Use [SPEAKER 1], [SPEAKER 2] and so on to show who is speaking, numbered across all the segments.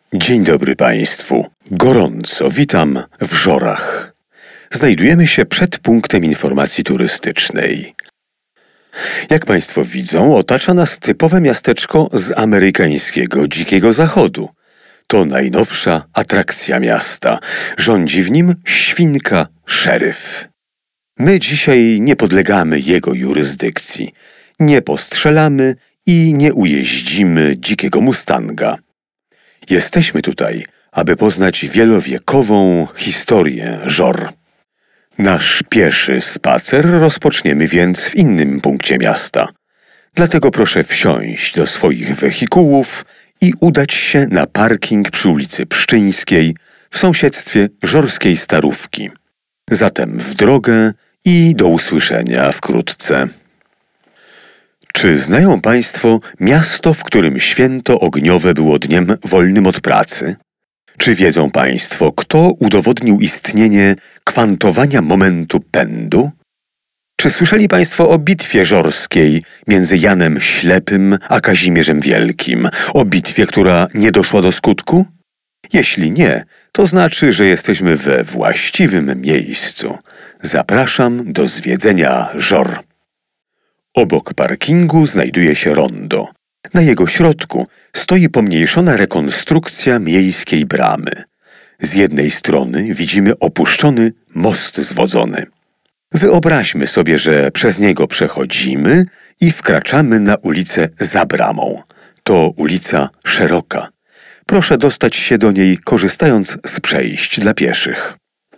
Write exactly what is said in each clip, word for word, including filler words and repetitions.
[SPEAKER 1] Dzień dobry Państwu. Gorąco witam w Żorach. Znajdujemy się przed punktem informacji turystycznej. Jak Państwo widzą, otacza nas typowe miasteczko z amerykańskiego Dzikiego Zachodu. To najnowsza atrakcja miasta. Rządzi w nim świnka szeryf. My dzisiaj nie podlegamy jego jurysdykcji. Nie postrzelamy i nie ujeździmy dzikiego mustanga. Jesteśmy tutaj, aby poznać wielowiekową historię Żor. Nasz pieszy spacer rozpoczniemy więc w innym punkcie miasta. Dlatego proszę wsiąść do swoich wehikułów i udać się na parking przy ulicy Pszczyńskiej w sąsiedztwie żorskiej Starówki. Zatem w drogę i do usłyszenia wkrótce. Czy znają Państwo miasto, w którym święto ogniowe było dniem wolnym od pracy? Czy wiedzą Państwo, kto udowodnił istnienie kwantowania momentu pędu? Czy słyszeli Państwo o bitwie żorskiej między Janem Ślepym a Kazimierzem Wielkim? O bitwie, która nie doszła do skutku? Jeśli nie, to znaczy, że jesteśmy we właściwym miejscu. Zapraszam do zwiedzenia Żor. Obok parkingu znajduje się rondo. Na jego środku stoi pomniejszona rekonstrukcja miejskiej bramy. Z jednej strony widzimy opuszczony most zwodzony. Wyobraźmy sobie, że przez niego przechodzimy i wkraczamy na ulicę za bramą. To ulica szeroka. Proszę dostać się do niej, korzystając z przejść dla pieszych.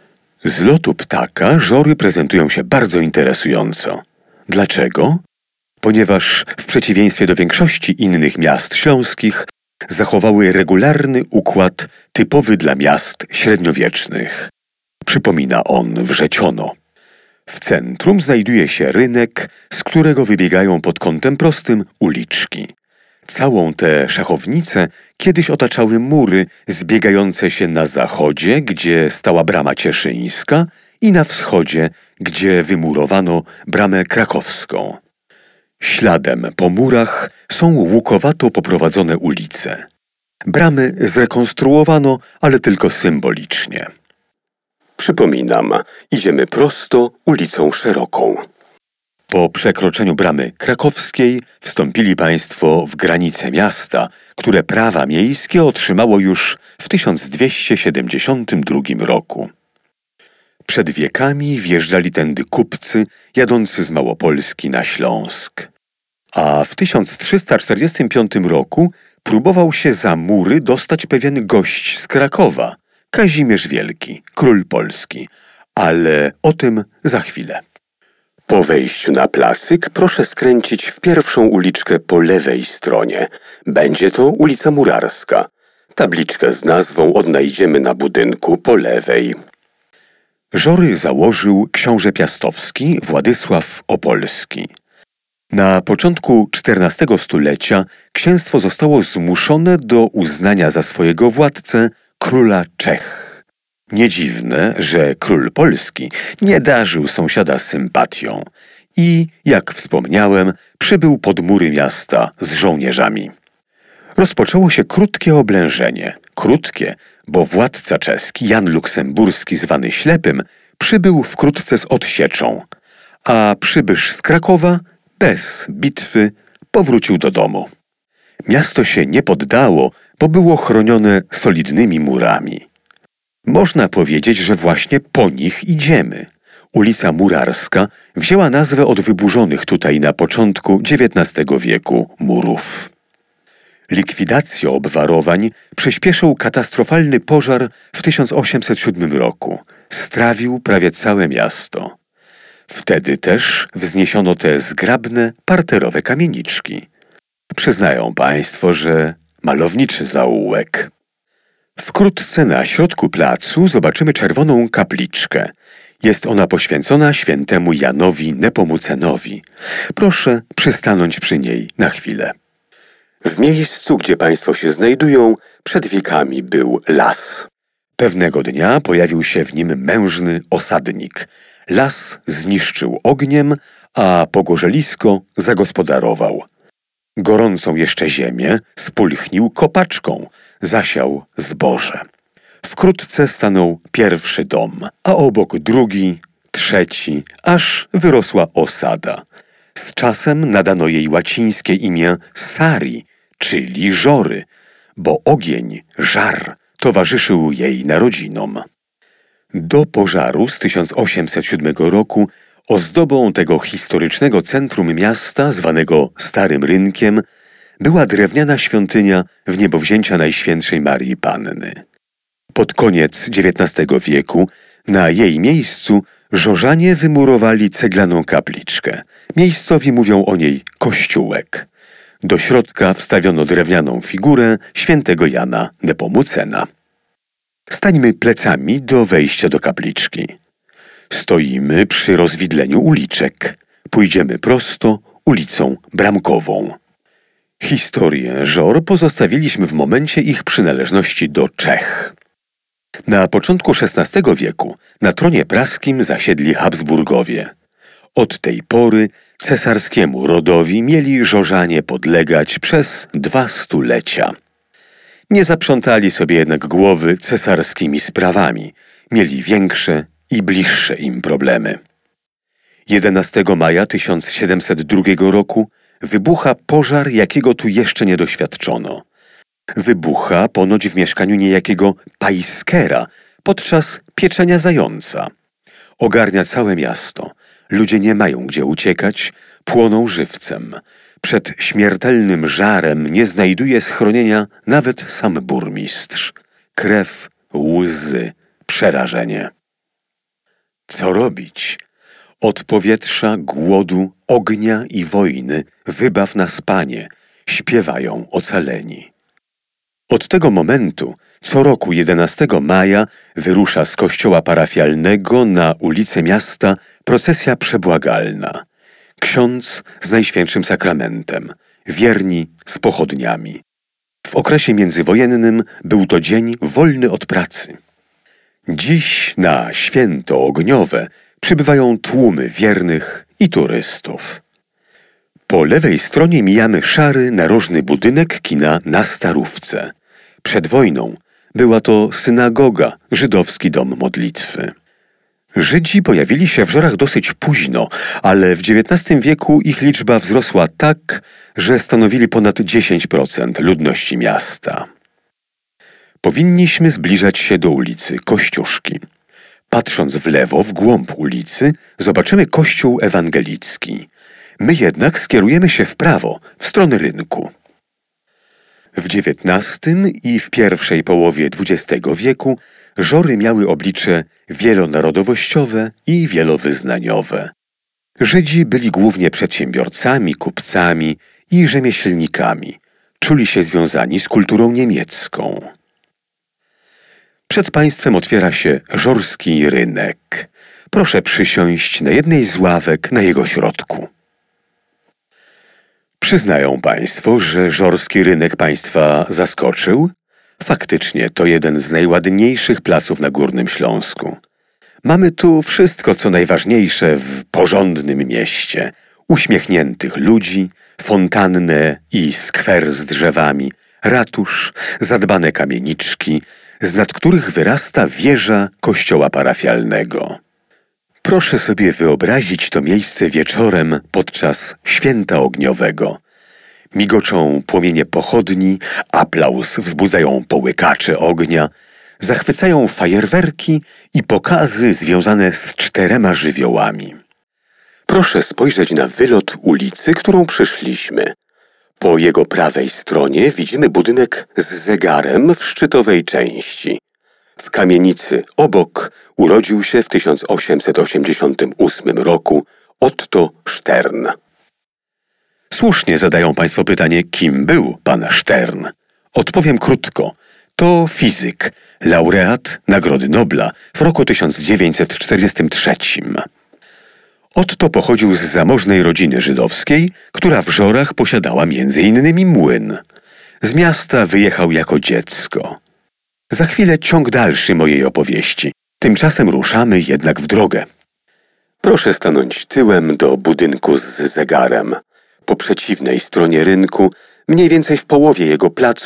[SPEAKER 1] Z lotu ptaka Żory prezentują się bardzo interesująco. Dlaczego? Ponieważ w przeciwieństwie do większości innych miast śląskich zachowały regularny układ typowy dla miast średniowiecznych. Przypomina on wrzeciono. W centrum znajduje się rynek, z którego wybiegają pod kątem prostym uliczki. Całą tę szachownicę kiedyś otaczały mury zbiegające się na zachodzie, gdzie stała brama cieszyńska, i na wschodzie, gdzie wymurowano bramę krakowską. Śladem po murach są łukowato poprowadzone ulice. Bramy zrekonstruowano, ale tylko symbolicznie. Przypominam, idziemy prosto ulicą szeroką. Po przekroczeniu bramy krakowskiej wstąpili Państwo w granice miasta, które prawa miejskie otrzymało już w tysiąc dwieście siedemdziesiątym drugim roku. Przed wiekami wjeżdżali tędy kupcy jadący z Małopolski na Śląsk. A w tysiąc trzysta czterdziestym piątym roku próbował się za mury dostać pewien gość z Krakowa, Kazimierz Wielki, król Polski. Ale o tym za chwilę. Po wejściu na placyk proszę skręcić w pierwszą uliczkę po lewej stronie. Będzie to ulica Murarska. Tabliczkę z nazwą odnajdziemy na budynku po lewej. Żory założył książę piastowski Władysław Opolski. Na początku czternastego stulecia księstwo zostało zmuszone do uznania za swojego władcę króla Czech. Nie dziwne, że król Polski nie darzył sąsiada sympatią i, jak wspomniałem, przybył pod mury miasta z żołnierzami. Rozpoczęło się krótkie oblężenie. Krótkie, bo władca czeski Jan Luksemburski, zwany Ślepym, przybył wkrótce z odsieczą, a przybysz z Krakowa bez bitwy powrócił do domu. Miasto się nie poddało, bo było chronione solidnymi murami. Można powiedzieć, że właśnie po nich idziemy. Ulica Murarska wzięła nazwę od wyburzonych tutaj na początku dziewiętnastego wieku murów. Likwidację obwarowań przyspieszył katastrofalny pożar w tysiąc osiemset siódmym roku. Strawił prawie całe miasto. Wtedy też wzniesiono te zgrabne, parterowe kamieniczki. Przyznają Państwo, że malowniczy zaułek. Wkrótce na środku placu zobaczymy czerwoną kapliczkę. Jest ona poświęcona świętemu Janowi Nepomucenowi. Proszę przystanąć przy niej na chwilę. W miejscu, gdzie Państwo się znajdują, przed wiekami był las. Pewnego dnia pojawił się w nim mężny osadnik. Las zniszczył ogniem, a pogorzelisko zagospodarował. Gorącą jeszcze ziemię spulchnił kopaczką. zasiał zboże. Wkrótce stanął pierwszy dom, a obok drugi, trzeci, aż wyrosła osada. Z czasem nadano jej łacińskie imię Sari, czyli żory, bo ogień, żar, towarzyszył jej narodzinom. Do pożaru z tysiąc osiemset siódmego roku ozdobą tego historycznego centrum miasta, zwanego Starym Rynkiem, była drewniana świątynia Wniebowzięcia Najświętszej Maryi Panny. Pod koniec dziewiętnastego wieku na jej miejscu Żorzanie wymurowali ceglaną kapliczkę. Miejscowi mówią o niej kościółek. Do środka wstawiono drewnianą figurę świętego Jana Nepomucena. Stańmy plecami do wejścia do kapliczki. Stoimy przy rozwidleniu uliczek. Pójdziemy prosto ulicą Bramkową. Historię żor pozostawiliśmy w momencie ich przynależności do Czech. Na początku szesnastego wieku na tronie praskim zasiedli Habsburgowie. Od tej pory cesarskiemu rodowi mieli Żorzanie podlegać przez dwa stulecia. Nie zaprzątali sobie jednak głowy cesarskimi sprawami. Mieli większe i bliższe im problemy. jedenastego maja tysiąc siedemset drugiego roku wybucha pożar, jakiego tu jeszcze nie doświadczono. Wybucha ponoć w mieszkaniu niejakiego Pajskera podczas pieczenia zająca. Ogarnia całe miasto. Ludzie nie mają gdzie uciekać, płoną żywcem. Przed śmiertelnym żarem nie znajduje schronienia nawet sam burmistrz. Krew, łzy, przerażenie. Co robić? Od powietrza, głodu, ognia i wojny wybaw nas, Panie, śpiewają ocaleni. Od tego momentu co roku jedenastego maja wyrusza z kościoła parafialnego na ulice miasta procesja przebłagalna. Ksiądz z Najświętszym Sakramentem, wierni z pochodniami. W okresie międzywojennym był to dzień wolny od pracy. Dziś na święto ogniowe przybywają tłumy wiernych i turystów. Po lewej stronie mijamy szary, narożny budynek kina na Starówce. Przed wojną była to synagoga, żydowski dom modlitwy. Żydzi pojawili się w Żorach dosyć późno, ale w dziewiętnastym wieku ich liczba wzrosła tak, że stanowili ponad dziesięć procent ludności miasta. Powinniśmy zbliżać się do ulicy Kościuszki. Patrząc w lewo, w głąb ulicy, zobaczymy kościół ewangelicki. My jednak skierujemy się w prawo, w stronę rynku. W dziewiętnastym i w pierwszej połowie dwudziestego wieku Żory miały oblicze wielonarodowościowe i wielowyznaniowe. Żydzi byli głównie przedsiębiorcami, kupcami i rzemieślnikami. Czuli się związani z kulturą niemiecką. Przed państwem otwiera się Żorski Rynek. Proszę przysiąść na jednej z ławek na jego środku. Przyznają państwo, że Żorski Rynek państwa zaskoczył? Faktycznie to jeden z najładniejszych placów na Górnym Śląsku. Mamy tu wszystko, co najważniejsze w porządnym mieście. Uśmiechniętych ludzi, fontannę i skwer z drzewami, ratusz, zadbane kamieniczki, z nad których wyrasta wieża kościoła parafialnego. Proszę sobie wyobrazić to miejsce wieczorem podczas święta ogniowego. Migoczą płomienie pochodni, aplauz wzbudzają połykacze ognia, zachwycają fajerwerki i pokazy związane z czterema żywiołami. Proszę spojrzeć na wylot ulicy, którą przeszliśmy. Po jego prawej stronie widzimy budynek z zegarem w szczytowej części. W kamienicy obok urodził się w tysiąc osiemset osiemdziesiątym ósmym roku Otto Stern. Słusznie zadają państwo pytanie, kim był pan Stern. Odpowiem krótko. To fizyk, laureat Nagrody Nobla w roku tysiąc dziewięćset czterdziestym trzecim. Otto pochodził z zamożnej rodziny żydowskiej, która w Żorach posiadała między innymi młyn. Z miasta wyjechał jako dziecko. Za chwilę ciąg dalszy mojej opowieści. Tymczasem ruszamy jednak w drogę. Proszę stanąć tyłem do budynku z zegarem. Po przeciwnej stronie rynku, mniej więcej w połowie jego placu,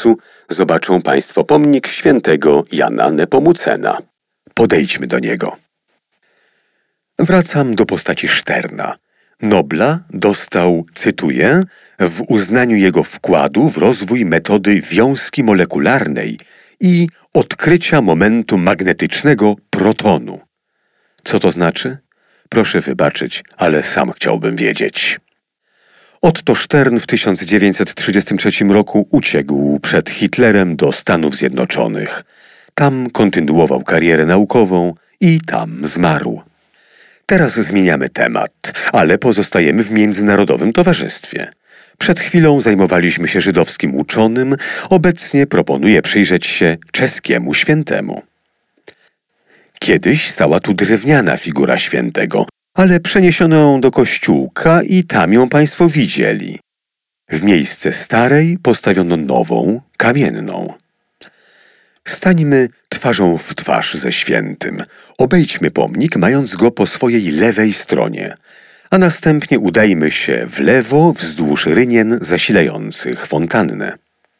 [SPEAKER 1] zobaczą Państwo pomnik świętego Jana Nepomucena. Podejdźmy do niego. Wracam do postaci Szterna. Nobla dostał, cytuję, w uznaniu jego wkładu w rozwój metody wiązki molekularnej i odkrycia momentu magnetycznego protonu. Co to znaczy? Proszę wybaczyć, ale sam chciałbym wiedzieć. Otto Stern w tysiąc dziewięćset trzydziestym trzecim roku uciekł przed Hitlerem do Stanów Zjednoczonych. Tam kontynuował karierę naukową i tam zmarł. Teraz zmieniamy temat, ale pozostajemy w międzynarodowym towarzystwie. Przed chwilą zajmowaliśmy się żydowskim uczonym, obecnie proponuję przyjrzeć się czeskiemu świętemu. Kiedyś stała tu drewniana figura świętego, ale przeniesiono ją do kościółka i tam ją Państwo widzieli. W miejsce starej postawiono nową, kamienną. Stańmy twarzą w twarz ze świętym. Obejdźmy pomnik, mając go po swojej lewej stronie, a następnie udajmy się w lewo wzdłuż rynien zasilających fontannę.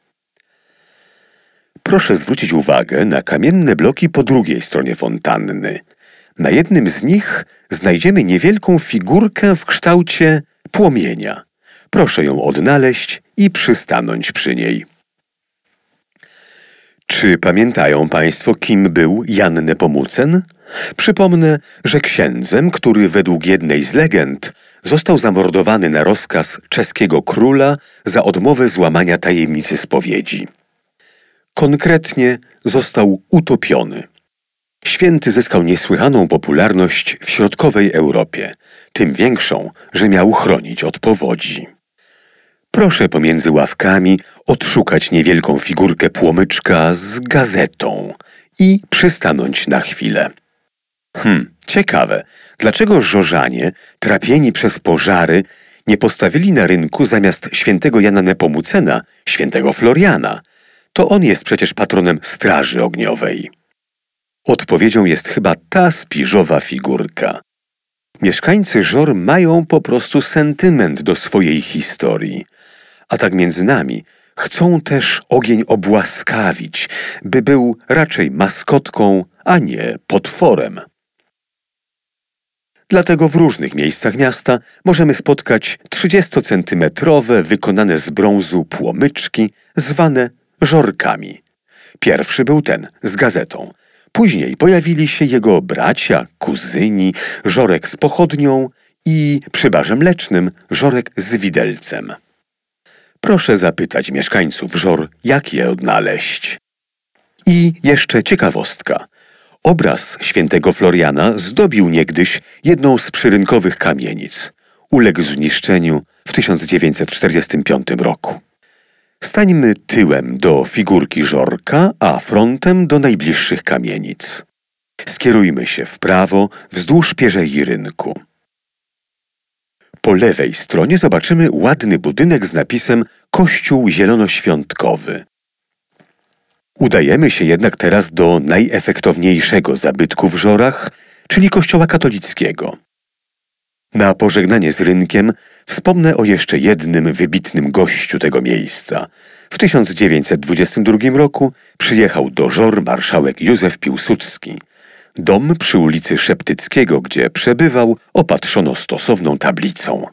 [SPEAKER 1] Proszę zwrócić uwagę na kamienne bloki po drugiej stronie fontanny. Na jednym z nich znajdziemy niewielką figurkę w kształcie płomienia. Proszę ją odnaleźć i przystanąć przy niej. Czy pamiętają Państwo, kim był Jan Nepomucen? Przypomnę, że księdzem, który według jednej z legend został zamordowany na rozkaz czeskiego króla za odmowę złamania tajemnicy spowiedzi. Konkretnie został utopiony. Święty zyskał niesłychaną popularność w środkowej Europie, tym większą, że miał chronić od powodzi. Proszę pomiędzy ławkami odszukać niewielką figurkę płomyczka z gazetą i przystanąć na chwilę. Hm, ciekawe, dlaczego Żorzanie, trapieni przez pożary, nie postawili na rynku zamiast świętego Jana Nepomucena świętego Floriana? To on jest przecież patronem straży ogniowej. Odpowiedzią jest chyba ta spiżowa figurka. Mieszkańcy Żor mają po prostu sentyment do swojej historii. A tak między nami, chcą też ogień obłaskawić, by był raczej maskotką, a nie potworem. Dlatego w różnych miejscach miasta możemy spotkać trzydziestocentymetrowe, wykonane z brązu płomyczki, zwane żorkami. Pierwszy był ten, z gazetą. Później pojawili się jego bracia, kuzyni, żorek z pochodnią i przy barze mlecznym żorek z widelcem. Proszę zapytać mieszkańców Żor, jak je odnaleźć. I jeszcze ciekawostka. Obraz świętego Floriana zdobił niegdyś jedną z przyrynkowych kamienic. Uległ zniszczeniu w tysiąc dziewięćset czterdziestym piątym roku. Stańmy tyłem do figurki żorka, a frontem do najbliższych kamienic. Skierujmy się w prawo wzdłuż pierzei rynku. Po lewej stronie zobaczymy ładny budynek z napisem Kościół Zielonoświątkowy. Udajemy się jednak teraz do najefektowniejszego zabytku w Żorach, czyli kościoła katolickiego. Na pożegnanie z rynkiem wspomnę o jeszcze jednym wybitnym gościu tego miejsca. W tysiąc dziewięćset dwudziestym drugim roku przyjechał do Żor marszałek Józef Piłsudski. Dom przy ulicy Szeptyckiego, gdzie przebywał, opatrzono stosowną tablicą.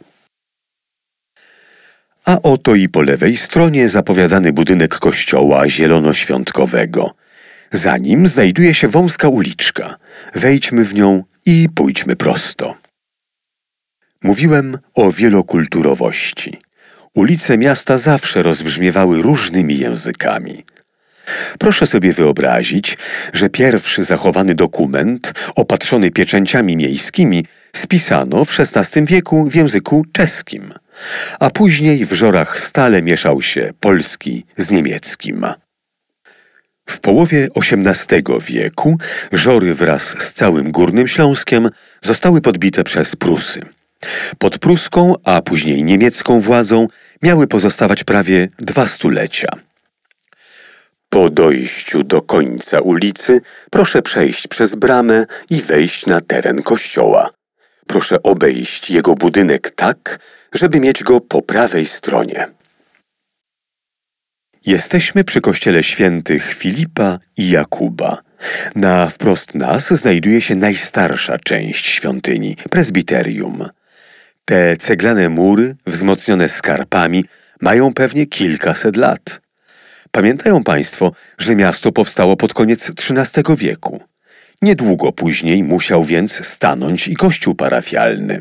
[SPEAKER 1] A oto i po lewej stronie zapowiadany budynek kościoła zielonoświątkowego. Za nim znajduje się wąska uliczka. Wejdźmy w nią i pójdźmy prosto. Mówiłem o wielokulturowości. Ulice miasta zawsze rozbrzmiewały różnymi językami. Proszę sobie wyobrazić, że pierwszy zachowany dokument, opatrzony pieczęciami miejskimi, spisano w szesnastym wieku w języku czeskim, a później w Żorach stale mieszał się polski z niemieckim. W połowie osiemnastego wieku Żory wraz z całym Górnym Śląskiem zostały podbite przez Prusy. Pod pruską, a później niemiecką władzą miały pozostawać prawie dwa stulecia. Po dojściu do końca ulicy proszę przejść przez bramę i wejść na teren kościoła. Proszę obejść jego budynek tak, żeby mieć go po prawej stronie. Jesteśmy przy kościele świętych Filipa i Jakuba. Na wprost nas znajduje się najstarsza część świątyni, prezbiterium. Te ceglane mury, wzmocnione skarpami, mają pewnie kilkaset lat. Pamiętają Państwo, że miasto powstało pod koniec trzynastego wieku. Niedługo później musiał więc stanąć i kościół parafialny.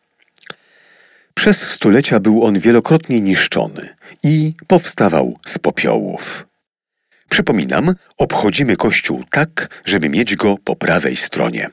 [SPEAKER 1] Przez stulecia był on wielokrotnie niszczony i powstawał z popiołów. Przypominam, obchodzimy kościół tak, żeby mieć go po prawej stronie.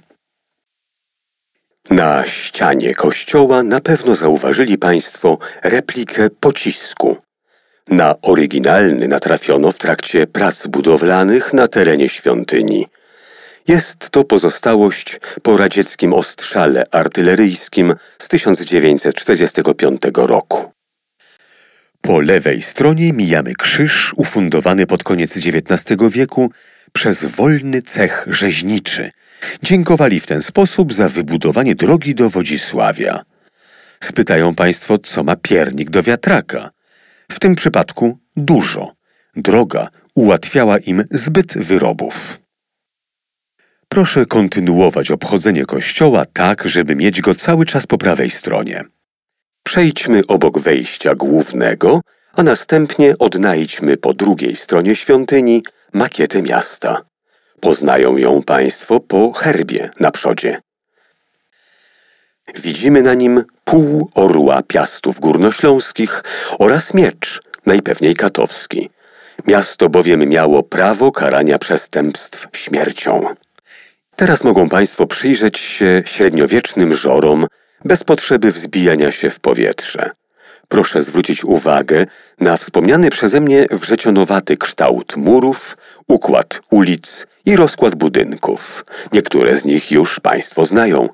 [SPEAKER 1] Na ścianie kościoła na pewno zauważyli Państwo replikę pocisku. Na oryginalny natrafiono w trakcie prac budowlanych na terenie świątyni. Jest to pozostałość po radzieckim ostrzale artyleryjskim z tysiąc dziewięćset czterdziestego piątego roku. Po lewej stronie mijamy krzyż ufundowany pod koniec dziewiętnastego wieku przez wolny cech rzeźniczy. Dziękowali w ten sposób za wybudowanie drogi do Wodzisławia. Spytają Państwo, co ma piernik do wiatraka. W tym przypadku dużo. Droga ułatwiała im zbyt wyrobów. Proszę kontynuować obchodzenie kościoła tak, żeby mieć go cały czas po prawej stronie. Przejdźmy obok wejścia głównego, a następnie odnajdźmy po drugiej stronie świątyni makietę miasta. Poznają ją Państwo po herbie na przodzie. Widzimy na nim pół orła Piastów Górnośląskich oraz miecz, najpewniej katowski. Miasto bowiem miało prawo karania przestępstw śmiercią. Teraz mogą Państwo przyjrzeć się średniowiecznym żorom bez potrzeby wzbijania się w powietrze. Proszę zwrócić uwagę na wspomniany przeze mnie wrzecionowaty kształt murów, układ ulic i rozkład budynków. Niektóre z nich już Państwo znają.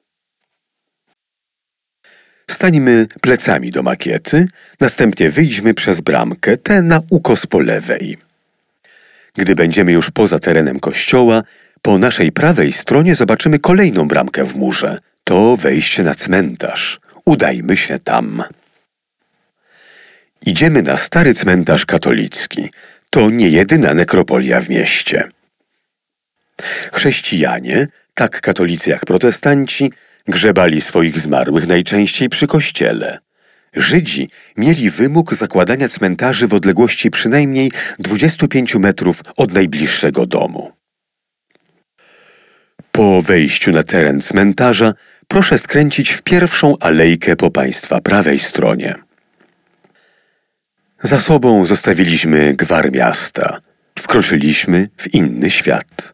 [SPEAKER 1] Stańmy plecami do makiety, następnie wyjdźmy przez bramkę, tę na ukos po lewej. Gdy będziemy już poza terenem kościoła, po naszej prawej stronie zobaczymy kolejną bramkę w murze. To wejście na cmentarz. Udajmy się tam. Idziemy na stary cmentarz katolicki. To nie jedyna nekropolia w mieście. Chrześcijanie, tak katolicy jak protestanci, grzebali swoich zmarłych najczęściej przy kościele. Żydzi mieli wymóg zakładania cmentarzy w odległości przynajmniej dwudziestu pięciu metrów od najbliższego domu. Po wejściu na teren cmentarza proszę skręcić w pierwszą alejkę po Państwa prawej stronie. Za sobą zostawiliśmy gwar miasta. Wkroczyliśmy w inny świat.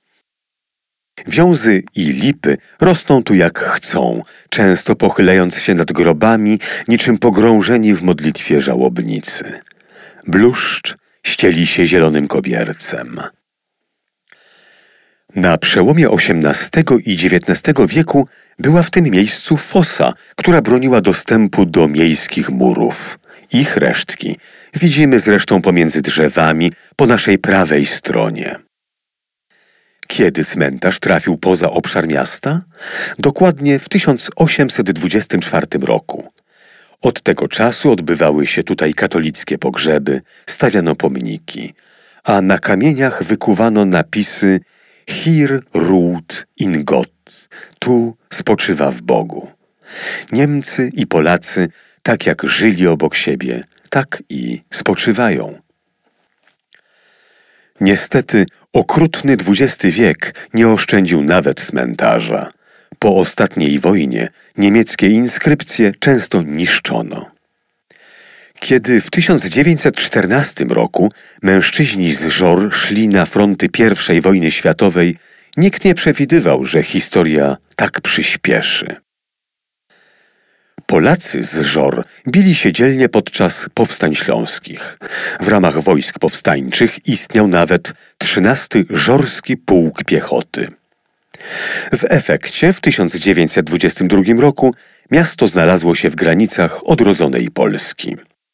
[SPEAKER 1] Wiązy i lipy rosną tu jak chcą, często pochylając się nad grobami, niczym pogrążeni w modlitwie żałobnicy. Bluszcz ścieli się zielonym kobiercem. Na przełomie osiemnastego i dziewiętnastego wieku była w tym miejscu fosa, która broniła dostępu do miejskich murów. Ich resztki widzimy zresztą pomiędzy drzewami po naszej prawej stronie. Kiedy cmentarz trafił poza obszar miasta? Dokładnie w tysiąc osiemset dwudziestym czwartym roku. Od tego czasu odbywały się tutaj katolickie pogrzeby, stawiano pomniki, a na kamieniach wykuwano napisy Hier ruht in Gott, tu spoczywa w Bogu. Niemcy i Polacy, tak jak żyli obok siebie, tak i spoczywają. Niestety okrutny dwudziesty wiek nie oszczędził nawet cmentarza. Po ostatniej wojnie niemieckie inskrypcje często niszczono. Kiedy w tysiąc dziewięćset czternastym roku mężczyźni z Żor szli na fronty pierwszej wojny światowej, nikt nie przewidywał, że historia tak przyspieszy. Polacy z Żor bili się dzielnie podczas powstań śląskich. W ramach wojsk powstańczych istniał nawet trzynasty Żorski Pułk Piechoty. W efekcie w tysiąc dziewięćset dwudziestym drugim roku miasto znalazło się w granicach odrodzonej Polski.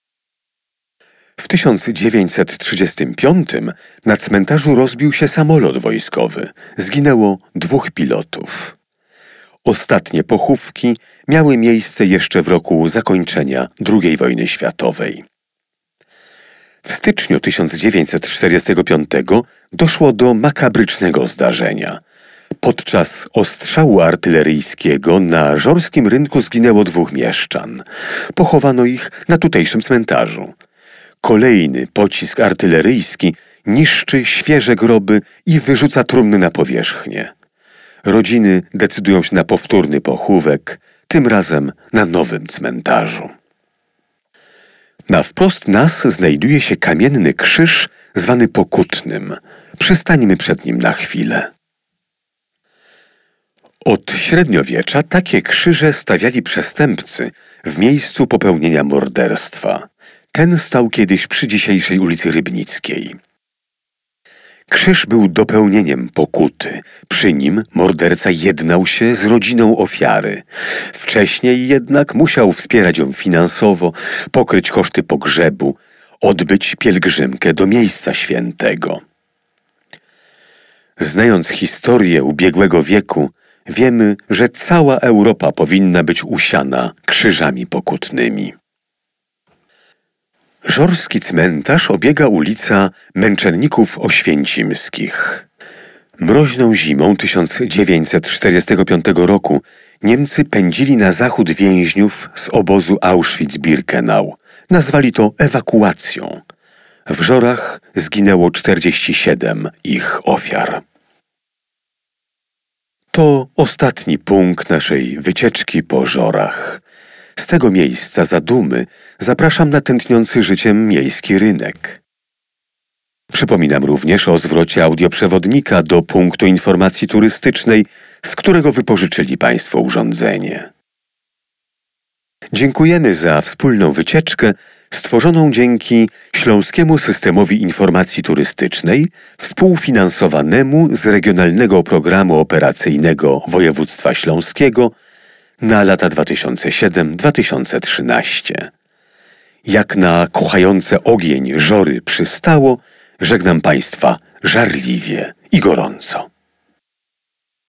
[SPEAKER 1] W tysiąc dziewięćset trzydziestym piątym na cmentarzu rozbił się samolot wojskowy. Zginęło dwóch pilotów. Ostatnie pochówki miały miejsce jeszcze w roku zakończenia drugiej wojny światowej. W styczniu tysiąc dziewięćset czterdziestego piątego doszło do makabrycznego zdarzenia. Podczas ostrzału artyleryjskiego na żorskim rynku zginęło dwóch mieszczan. Pochowano ich na tutejszym cmentarzu. Kolejny pocisk artyleryjski niszczy świeże groby i wyrzuca trumny na powierzchnię. Rodziny decydują się na powtórny pochówek, tym razem na nowym cmentarzu. Na wprost nas znajduje się kamienny krzyż zwany Pokutnym. Przystańmy przed nim na chwilę. Od średniowiecza takie krzyże stawiali przestępcy w miejscu popełnienia morderstwa. Ten stał kiedyś przy dzisiejszej ulicy Rybnickiej. Krzyż był dopełnieniem pokuty. Przy nim morderca jednał się z rodziną ofiary. Wcześniej jednak musiał wspierać ją finansowo, pokryć koszty pogrzebu, odbyć pielgrzymkę do miejsca świętego. Znając historię ubiegłego wieku, wiemy, że cała Europa powinna być usiana krzyżami pokutnymi. Żorski cmentarz obiega ulica Męczenników Oświęcimskich. Mroźną zimą tysiąc dziewięćset czterdziestego piątego roku Niemcy pędzili na zachód więźniów z obozu Auschwitz-Birkenau. Nazwali to ewakuacją. W Żorach zginęło czterdzieści siedem ich ofiar. To ostatni punkt naszej wycieczki po Żorach. Z tego miejsca zadumy zapraszam na tętniący życiem miejski rynek. Przypominam również o zwrocie audioprzewodnika do punktu informacji turystycznej, z którego wypożyczyli Państwo urządzenie. Dziękujemy za wspólną wycieczkę stworzoną dzięki Śląskiemu Systemowi Informacji Turystycznej współfinansowanemu z Regionalnego Programu Operacyjnego Województwa Śląskiego na lata dwa tysiące siódmy do dwa tysiące trzynastego. Jak na kochające ogień Żory przystało, żegnam Państwa żarliwie i gorąco.